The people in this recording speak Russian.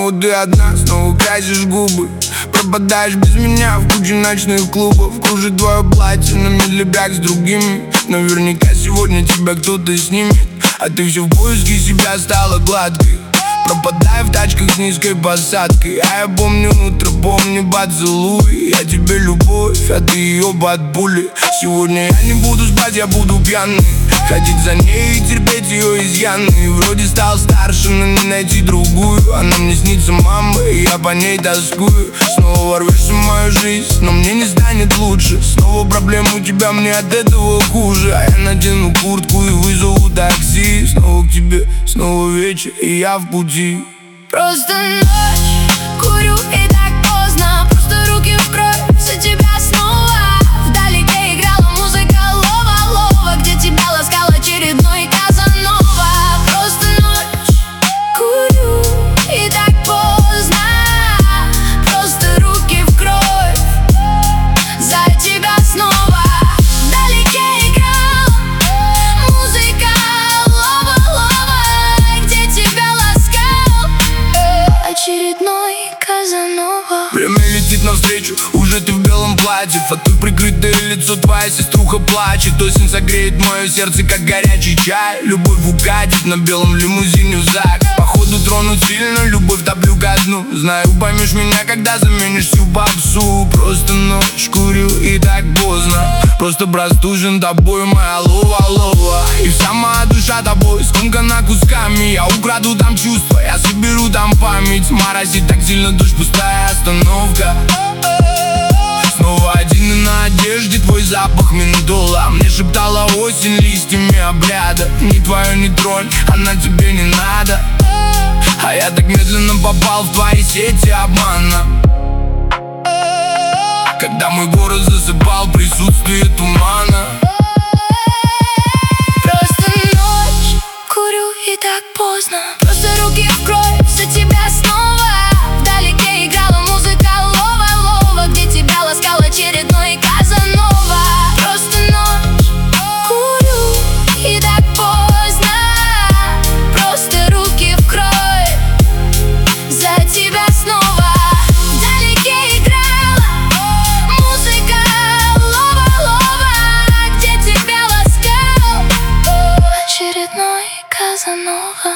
Снова ты одна, снова красишь губы. Пропадаешь без меня в куче ночных клубов. Кружит твое платье на медлебяк с другими. Наверняка сегодня тебя кто-то снимет, а ты все в поиске себя стала гладкой. Пропадая в тачках с низкой посадкой. А я помню утро, помню поцелуй. Я тебе любовь, а ты ее под пули. Сегодня я не буду спать, я буду пьяный. Ходить за ней и терпеть ее изъяны. Вроде стал старше, но не найти другую. Она мне снится, мама, и я по ней тоскую. Снова ворвешься в мою жизнь, но мне не станет лучше. Снова проблемы у тебя, мне от этого хуже. А я надену куртку и вызову такси. Снова к тебе, снова вечер, и я в пути. Просто ночь, курю и так поздно. Просто руки в кровь, за тебя снова. Вдалеке играла музыка лова-лова, где тебя ласкал очередной Казанова. Просто ночь, курю и так поздно. Просто руки в кровь, за тебя снова. Вдалеке играла музыка лова-лова, где тебя ласкал очередной Казанова. Время летит навстречу, уже ты в белом платье. Фатой прикрытое лицо, твоя сеструха плачет. Осень согреет мое сердце, как горячий чай. Любовь укатит на белом лимузине в ЗАГС. Походу тронут сильно, любовь топлю ко дну. Знаю, поймешь меня, когда заменишь всю попсу. Просто ночь, курю и так поздно. Просто простужен тобой, моя лова-лова. И вся моя душа тобой скомкана кусками. Я украду там чувства, я соберу там память. Морозит так сильно душ, пустая остановка. Снова один и на одежде твой запах ментола. Мне шептала осень листьями обряда. Ни твою не тронь, она тебе не надо. А я так медленно попал в твои сети обмана. Когда мой город засыпал присутствие тумана. Просто ночь, курю и так поздно. Просто руки в кровь, за тебя снова. Вдалеке играла музыка лова-лова, где тебя ласкал очередной Казанова. Просто ночь, курю и так поздно. Просто руки в кровь, за тебя снова. Вдалеке играла музыка лова-лова, где тебя ласкал очередной Казанова.